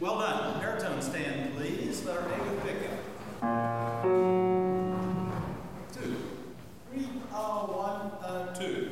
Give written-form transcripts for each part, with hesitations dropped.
Well done. Baritone stand, please. Letter A with pickup. 2, 3, 1, 2.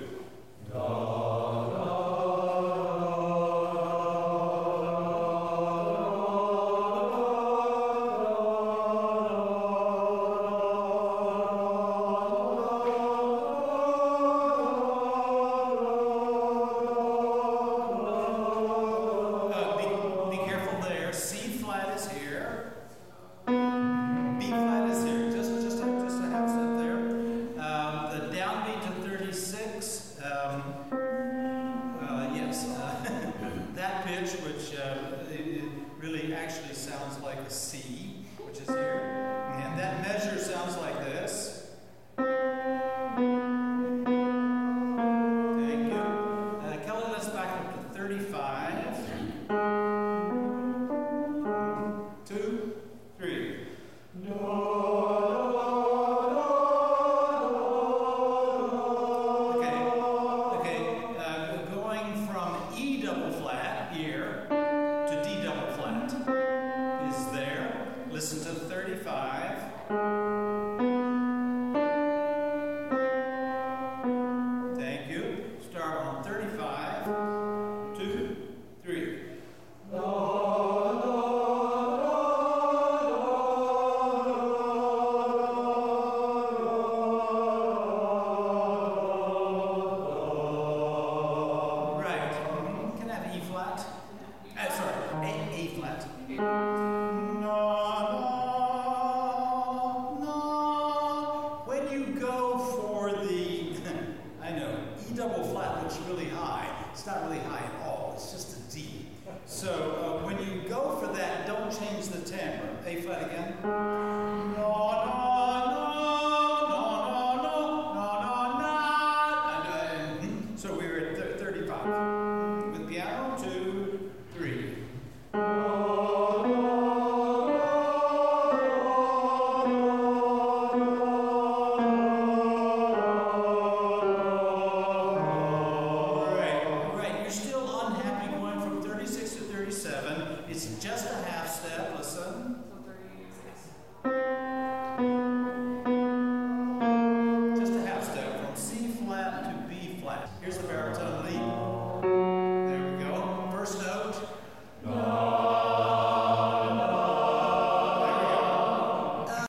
That pitch, which it really actually sounds like a C, which is here, and that measure sounds like this. Thank you. Kelly, let's back up to 35. 2, 3. Listen to 35. Thank you. Start on 35. 2, 3. Right. Can I have E flat? Sorry, A flat. Double flat looks really high. It's not really high at all. It's just a D. So when you go for that, don't change the timbre. A flat again.